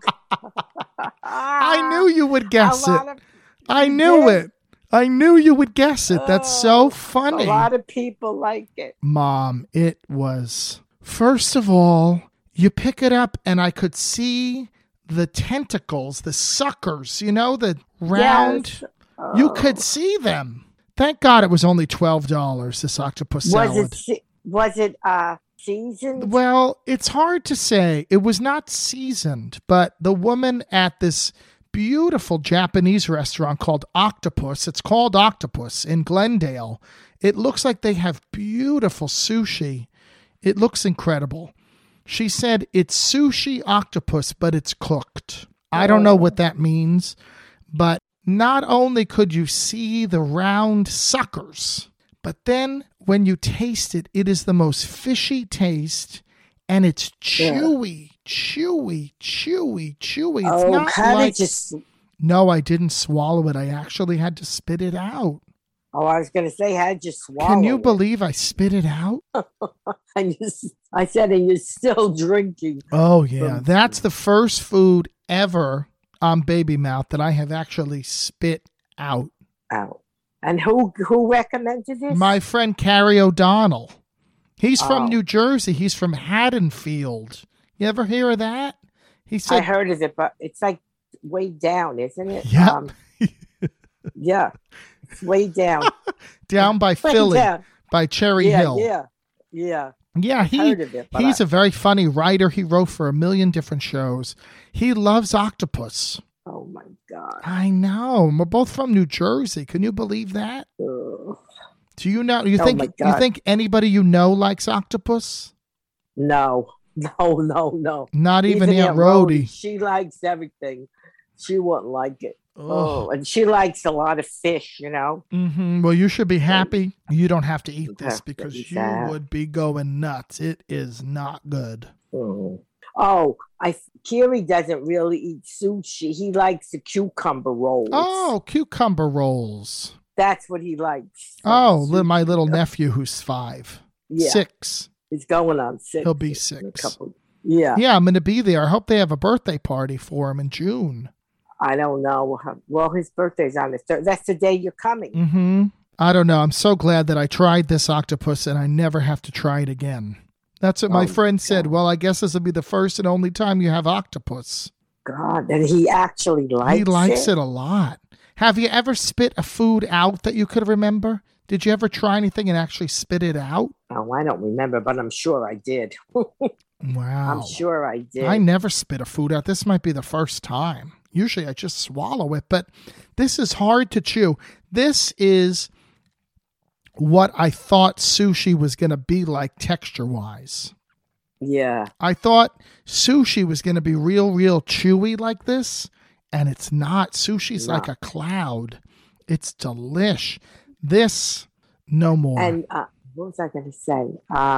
I knew you would guess a it. lot of- I knew did? it. I knew you would guess it. That's so Oh, funny. A lot of people like it. Mom, it was. First of all, you pick it up and I could see the tentacles, the suckers, the round. Yes. You Oh. could see them. Thank God it was only $12, this octopus salad. Was it seasoned? Well, it's hard to say. It was not seasoned, but the woman at this beautiful Japanese restaurant called Octopus, it's called Octopus in Glendale. It looks like they have beautiful sushi. It looks incredible. She said it's sushi octopus, but it's cooked. I don't know what that means, but not only could you see the round suckers, but then when you taste it, it is the most fishy taste, and it's chewy, chewy. It's not how like... did you? No, I didn't swallow it. I actually had to spit it out. Oh, I was going to say, how did you swallow? Can you it? believe I spit it out? And you I said, and you're still drinking. Oh, yeah. That's the first food ever on Baby Mouth that I have actually spit out. And who recommended this? My friend Carrie O'Donnell. He's from Oh. New Jersey. He's from Haddonfield. You ever hear of that? He said, I heard of it, but it's like way down, isn't it? Yep. Yeah. It's way down. down by Way Philly, down. by Cherry Hill. Yeah. Yeah, Heard of it, but he's a very funny writer. He wrote for a million different shows. He loves octopus. Oh my God. I know. We're both from New Jersey. Can you believe that? Ugh. Do you know? You Oh think my you God. think anybody you know likes octopus? No. Not even Aunt Rhody. She likes everything. She wouldn't like it. Oh. Oh, and she likes a lot of fish, you know. Well, you should be happy. You don't have to eat this have to because eat you that. would be going nuts. It is not good. Mm. Oh, Kiri doesn't really eat sushi. He likes the cucumber rolls. Oh, cucumber rolls. That's what he likes. Oh, my little nephew who's 5. Yeah. 6. He's going on 6. He'll be in a 6. couple. Yeah. Yeah, I'm going to be there. I hope they have a birthday party for him in June. I don't know. Well, his birthday's on the 3rd. That's the day you're coming. I don't know. I'm so glad that I tried this octopus and I never have to try it again. That's what my friend said. Well, I guess this will be the first and only time you have octopus. God, and he actually likes it. He likes it a lot. Have you ever spit a food out that you could remember? Did you ever try anything and actually spit it out? Oh, I don't remember, but I'm sure I did. Wow. I'm sure I did. I never spit a food out. This might be the first time. Usually I just swallow it, but this is hard to chew. This is what I thought sushi was going to be like texture-wise. Yeah. I thought sushi was going to be real chewy like this, and it's not. Sushi's like a cloud. It's delish. This, no more. And what was I going to say?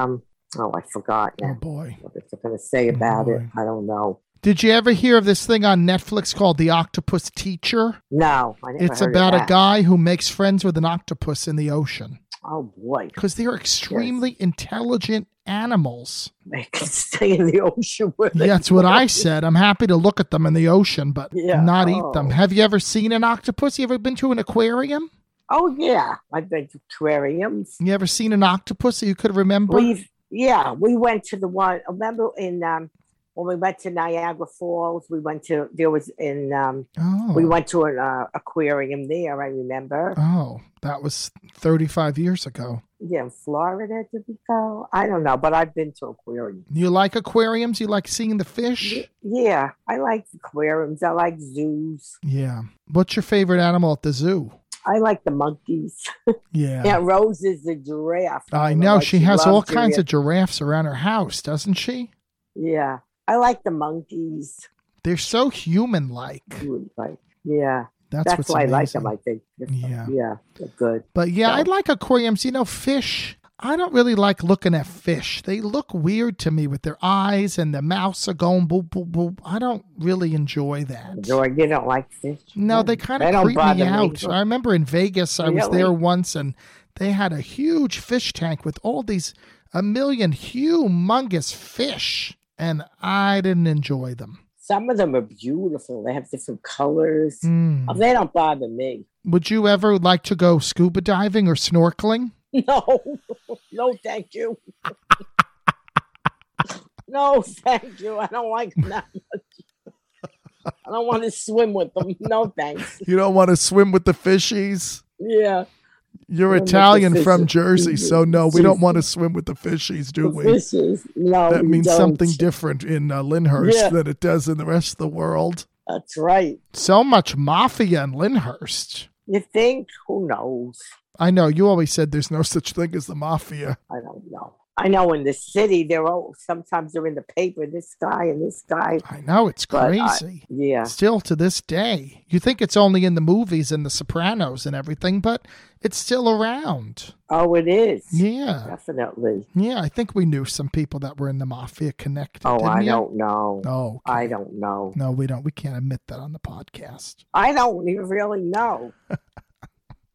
I forgot now. Oh, boy. What was I going to say about it? boy. I don't know. Did you ever hear of this thing on Netflix called The Octopus Teacher? No, I never It's heard about of a that. guy who makes friends with an octopus in the ocean. Oh, boy. Because they're extremely intelligent animals. They can stay in the ocean with it. That's what I said. I'm happy to look at them in the ocean, but Yeah. not eat Oh. them. Have you ever seen an octopus? You ever been to an aquarium? Oh, yeah. I've been to aquariums. You ever seen an octopus that you could remember? We went to the one. Remember when we went to Niagara Falls? We went to we went to an aquarium there. I remember. Oh, that was 35 years ago. Yeah, in Florida, did we go? I don't know, but I've been to aquariums. You like aquariums? You like seeing the fish? Yeah, I like aquariums. I like zoos. Yeah. What's your favorite animal at the zoo? I like the monkeys. Yeah. Yeah, Rose is the giraffe. I don't know. why She has all loves kinds of giraffes. giraffes around her house, doesn't she? Yeah, I like the monkeys. They're so human-like. Yeah, That's that's what's why I like amazing. them. I think. Yeah. They're good. But yeah, I So- like aquariums. You know, fish, I don't really like looking at fish. They look weird to me with their eyes and the mouths are going boop, boop, boop. I don't really enjoy that. George, you don't like fish? No, they kind They of don't creep me bother me. out. I remember in Vegas, I was Really? there once and they had a huge fish tank with all these, a million humongous fish. And I didn't enjoy them. Some of them are beautiful. They have different colors. Mm. They don't bother me. Would you ever like to go scuba diving or snorkeling? No, thank you. No, thank you. I don't like that much. I don't want to swim with them. No, thanks. You don't want to swim with the fishies? Yeah. You're Swim with Italian the from fishes. Jersey, so no, we don't want to swim with the fishies, do The we? fishes. No, That we means don't. something different in Lyndhurst Yeah. than it does in the rest of the world. That's right. So much mafia in Lyndhurst. You think? Who knows? I know, you always said there's no such thing as the mafia. I don't know. I know in the city, sometimes they're in the paper, this guy and this guy. I know, it's But crazy. Yeah. Still to this day. You think it's only in the movies and the Sopranos and everything, but it's still around. Oh, it is. Yeah. Definitely. Yeah, I think we knew some people that were in the mafia connected. Oh, didn't I you? don't know. Oh, I don't know. no, we don't. We can't admit that on the podcast. I don't even really know.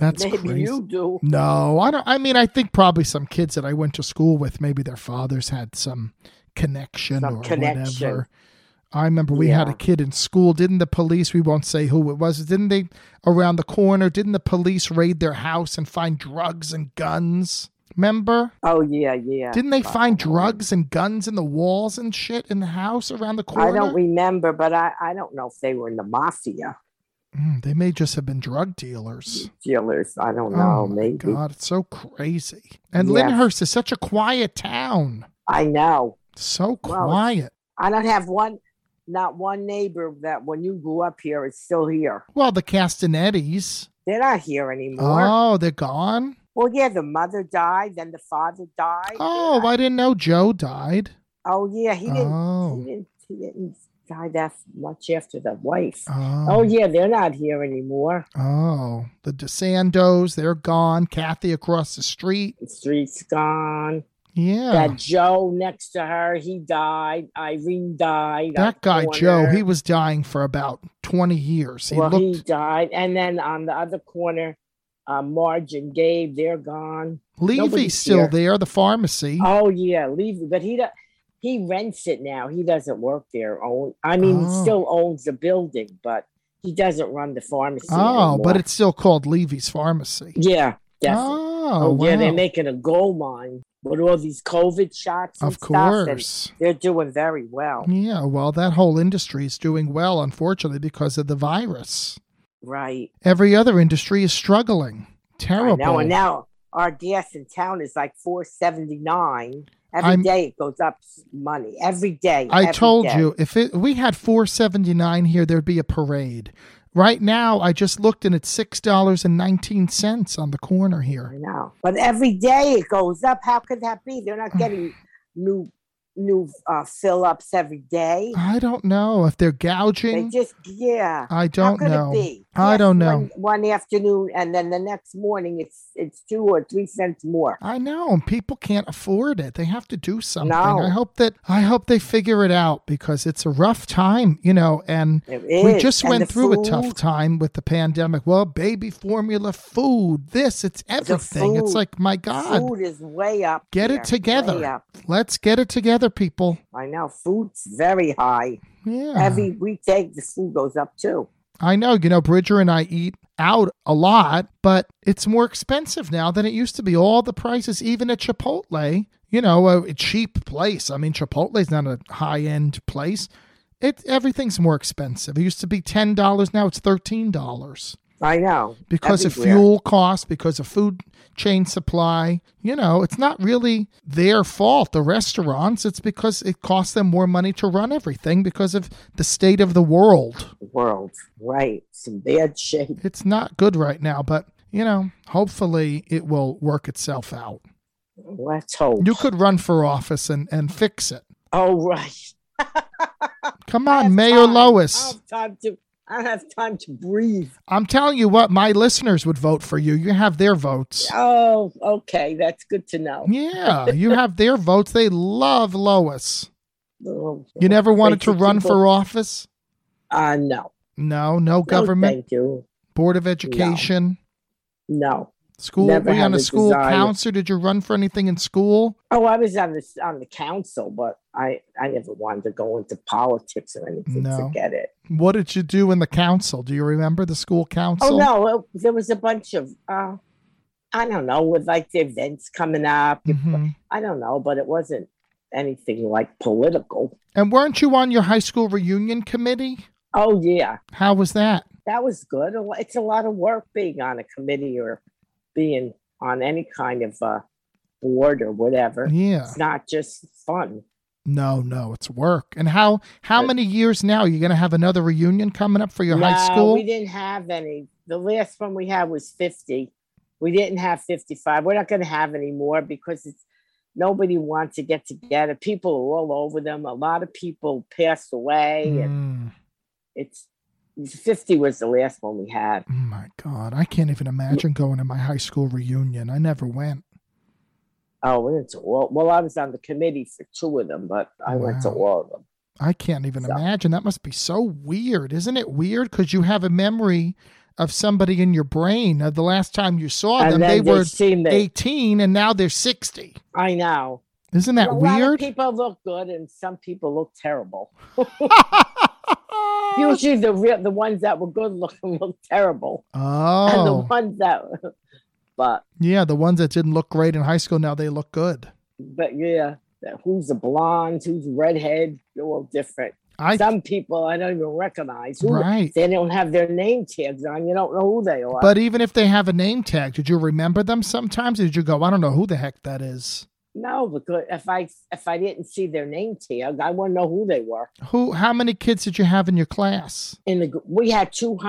That's maybe crazy. you do. No, I don't. I mean, I think probably some kids that I went to school with, maybe their fathers had some connection whatever. I remember we had a kid in school. Didn't the police, we won't say who it was, didn't they, around the corner, didn't the police raid their house and find drugs and guns? Remember? Oh, yeah. Didn't they find drugs and guns in the walls and shit in the house around the corner? I don't remember, but I don't know if they were in the mafia. They may just have been drug dealers. I don't know, maybe. God, it's so crazy. And Lyndhurst is such a quiet town. I know. So quiet. I don't have not one neighbor that when you grew up here is still here. Well, the Castanettis. They're not here anymore. Oh, they're gone? Well, yeah, the mother died, then the father died. Oh, I didn't know Joe died. Oh, yeah, he didn't die that much after the wife. Oh, yeah, they're not here anymore. Oh, the DeSandos, they're gone. Kathy across the street. The street's gone. Yeah. That Joe next to her, he died. Irene died. That guy, Joe, he was dying for about 20 years. He died. And then on the other corner, Marge and Gabe, they're gone. Levy's still there, the pharmacy. Oh, yeah, Levy. But he rents it now. He doesn't work there. He still owns the building, but he doesn't run the pharmacy anymore. But it's still called Levy's Pharmacy. Yeah, definitely. Oh, yeah, they're making a gold mine with all these COVID shots and of course. Stuff, and they're doing very well. Yeah, well, that whole industry is doing well, unfortunately, because of the virus. Right. Every other industry is struggling. Terrible. I know, and now our gas in town is like $4.79. Every day it goes up money. Every day. I told you, if we had $4.79 here, there'd be a parade. Right now, I just looked and it's $6.19 on the corner here. I know. But every day it goes up. How could that be? They're not getting new fill-ups every day. I don't know if they're gouging. I don't know. How could it be? I don't know. One afternoon, and then the next morning, it's 2 or 3 cents more. I know, and people can't afford it. They have to do something. No. I hope they figure it out because it's a rough time, and we just went through a tough time with the pandemic. Well, baby formula, food, it's everything. It's like, my God, food is way up. Get it together. Let's get it together, people. I know, food's very high. Yeah. Every weekday, the food goes up too. I know, Bridger and I eat out a lot, but it's more expensive now than it used to be. All the prices, even at Chipotle, a cheap place. I mean, Chipotle's not a high-end place. Everything's more expensive. It used to be $10. Now it's $13. I know. Because of fuel costs, because of food chain supply. It's not really their fault, the restaurants. It's because it costs them more money to run everything because of the state of the world. Right. It's in bad shape. It's not good right now, but, hopefully it will work itself out. Let's hope. You could run for office and fix it. Oh, right. Come on, Mayor Lois. I don't have time to breathe. I'm telling you what, my listeners would vote for you. You have their votes. Oh, okay. That's good to know. Yeah, you have their votes. They love Lois. You never wanted to run for office? No. No government? Thank you. Board of Education? No. School? Were you on a school council? Did you run for anything in school? Oh, I was on the council, but I never wanted to go into politics or anything. Forget it. What did you do in the council? Do you remember the school council? Oh, no. There was a bunch of, I don't know, with like the events coming up. Mm-hmm. I don't know, but it wasn't anything like political. And weren't you on your high school reunion committee? Oh, yeah. How was that? That was good. It's a lot of work being on a committee or being on any kind of board or whatever. Yeah. It's not just fun. No, it's work. And how many years now? Are you going to have another reunion coming up for your high school? We didn't have any. The last one we had was 50. We didn't have 55. We're not going to have any more because nobody wants to get together. People are all over them. A lot of people passed away. And 50 was the last one we had. Oh my God. I can't even imagine going to my high school reunion. I never went. Oh, I was on the committee for 2 of them, but I went to all of them. I can't even imagine. That must be so weird. Isn't it weird? Because you have a memory of somebody in your brain. The last time you saw And them, then they were see me. 18 and now they're 60. I know. Isn't that A lot of weird? people look good and some people look terrible. Usually the ones that were good looking look terrible. And the Oh, ones that, but yeah, the ones that didn't look great in high school, now they look good. yeah, who's the blonde, who's redhead, they're all different. Some people I don't even recognize. Right. They don't have their name tags on. You don't know who they are. But even if they have a name tag, did you remember them sometimes? Or did you go, I don't know who the heck that is? No, because if I didn't see their name tag, I wouldn't know who they were. How many kids did you have in your class? We had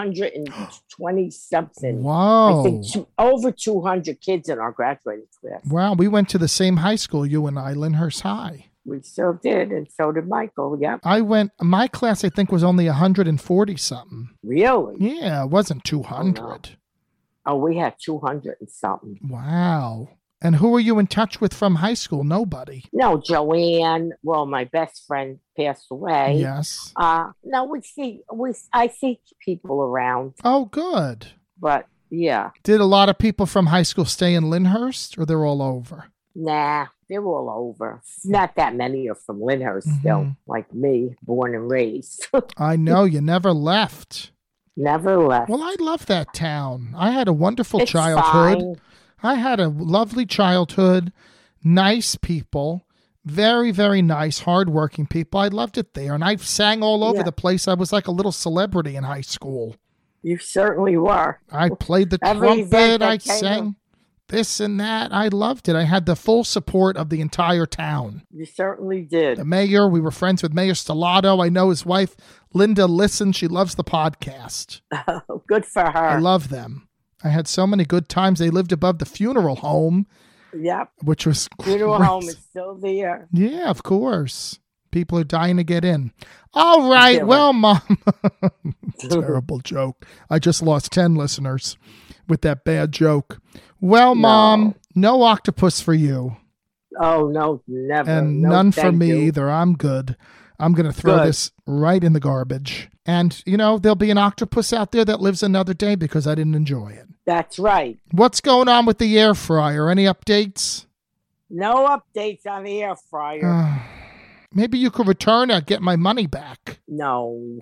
220 something. Wow. I think over 200 kids in our graduating class. Wow, we went to the same high school, you and I, Lyndhurst High. We so did, and so did Michael. Yep. My class, I think, was only 140 something. Really? Yeah, it wasn't 200. Oh, we had 200 and something. Wow. And who were you in touch with from high school? Nobody. No, Joanne. Well, my best friend passed away. Yes. No, I see people around. Oh, good. But yeah. Did a lot of people from high school stay in Lyndhurst, or they're all over? Nah, they're all over. Not that many are from Lyndhurst still, like me, born and raised. I know, you never left. Never left. Well, I love that town. I had a wonderful It's childhood. fine. I had a lovely childhood, nice people, very, very nice, hardworking people. I loved it there. And I sang all over the place. I was like a little celebrity in high school. You certainly were. I played the Every event trumpet. that I came sang this and that. I loved it. I had the full support of the entire town. You certainly did. The mayor, we were friends with Mayor Stellato. I know his wife, Linda, listens. She loves the podcast. Good for her. I love them. I had so many good times. They lived above the funeral home. Yep. Which was Funeral crazy. home is still there. Yeah, of course. People are dying to get in. All right. Yeah, Well, Mom. Terrible joke. I just lost 10 listeners with that bad joke. Well, Mom, no octopus for you. Oh, no, never. And No, none for thank me you. either. I'm good. I'm going to throw Good. this right in the garbage. And, there'll be an octopus out there that lives another day because I didn't enjoy it. That's right. What's going on with the air fryer? Any updates? No updates on the air fryer. Maybe you could return or get my money back. No.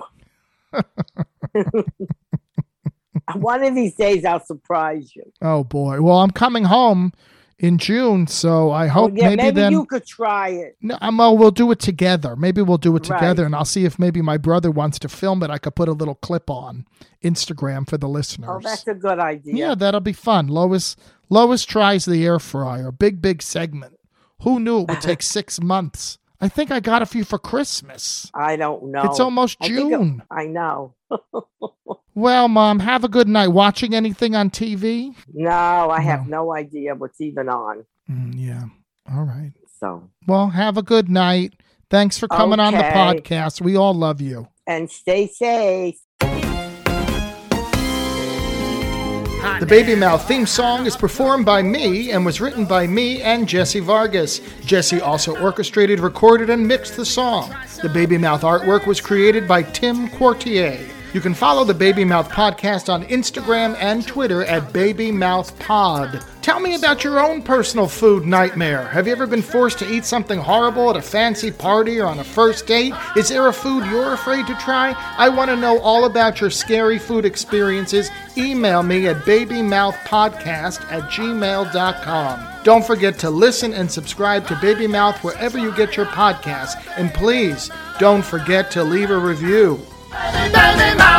One of these days I'll surprise you. Oh, boy. Well, I'm coming home in June, so I hope maybe then you could try it. No, we'll do it together. Maybe we'll do it together, Right. and I'll see if maybe my brother wants to film it. I could put a little clip on Instagram for the listeners. Oh, that's a good idea. Yeah, that'll be fun. Lois tries the air fryer. Big segment. Who knew it would take 6 months? I think I got a few for Christmas. I don't know. It's almost June. I know. Well, Mom, have a good night. Watching anything on TV? No, I have no idea what's even on. Yeah. All right. So, Well, have a good night. Thanks for coming on the Okay. podcast. We all love you. and stay safe. The Baby Mouth theme song is performed by me and was written by me and Jesse Vargas. Jesse also orchestrated, recorded, and mixed the song. The Baby Mouth artwork was created by Tim Quartier. You can follow the Baby Mouth podcast on Instagram and Twitter at Baby Mouth Pod. Tell me about your own personal food nightmare. Have you ever been forced to eat something horrible at a fancy party or on a first date? Is there a food you're afraid to try? I want to know all about your scary food experiences. Email me at babymouthpodcast@gmail.com. Don't forget to listen and subscribe to Baby Mouth wherever you get your podcasts. And please, don't forget to leave a review. Baby Mouth.